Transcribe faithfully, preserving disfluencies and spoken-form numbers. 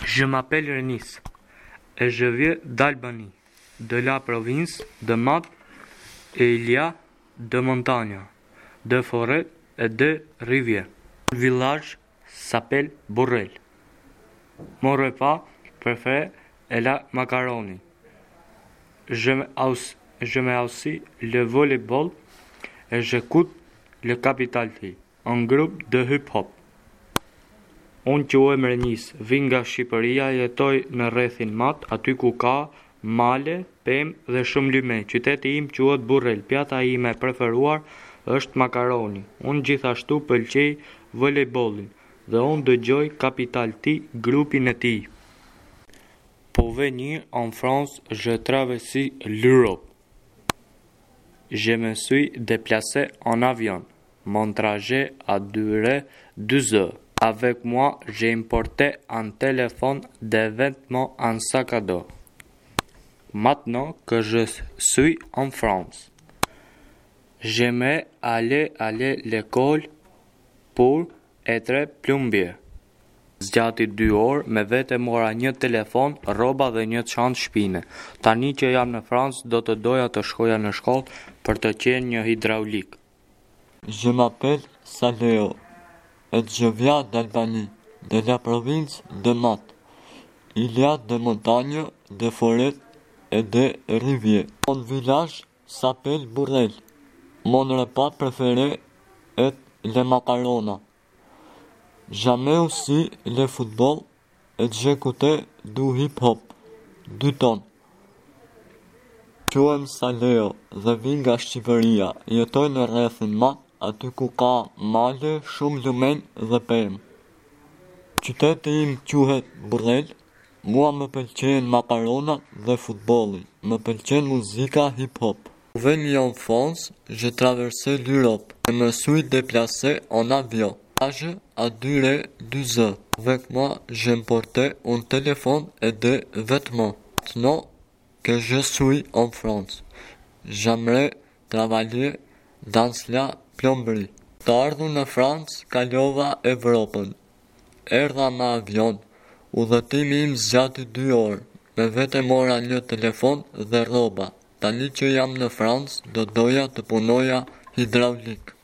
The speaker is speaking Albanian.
Je m'appelle Renis et je viens d'Albanie, de la province de Math, et il y a de montagnes, de forêts et de rivières. Le village s'appelle Burrel. Mon repas préféré est la macaroni. J'aime aussi, j'aime aussi le volleyball et j'écoute le Capital T, un groupe de hip-hop. Unë quhem Renis, vi nga Shqipëria, jetoj në rrethin Mat, aty ku ka male, pemë dhe shumë lyme. Qyteti im quhet Burrel. Pjata ime e preferuar është makaroni. Unë gjithashtu pëlqej volejbollin dhe unë dëgjoj Capital T, grupin e tij. Pour venir en France, je traverse l'Europe. Je me suis déplacé en avion. Mon trajet a duré deux heures. Avec moi, j'ai importé un téléphone, des vêtements, un sac à dos. Maintenant que je suis en France, j'aimerais aller à l'école pour être plombier. Zgjati dy orë, me vete mora një telefon, rroba dhe një çantë shpine. Tani që jam në Francë, do të doja të shkoja në shkollë për të qenë një hidraulik. Je m'appelle Saleo et je viens d'Albanie, de la province de Math. Il y a des montagnes, des forêts et des rivières. Mon village s'appelle Burrel. Mon repas préféré est le macaroni. J'aimais aussi le football et j'écoutais du hip-hop, du ton. Quhem Saleo dhe vi nga Shqipëria, jetoj në rrethin Mat, aty ku ka male, shumë lumen dhe pemë. Qyteti im quhet Burrel. Mua më pëlqejnë makaronat dhe futbolli. Më pëlqen muzika hip-hop. Pour venir en France, j'ai traversé l'Europe et me suis déplacé en avion. Le voyage a duré deux heures. Avec moi, j'ai importé un téléphone et des vêtements. Maintenant que je suis en France, j'aimerais travailler dans la plomberie. Të ardhur në Francë, kalova Evropën. Erdha me avion. Udhëtimi im zgjati dy orë. Me vete mora një telefon dhe rroba. Tani që jam në Francë, do doja të punoja hidraulik.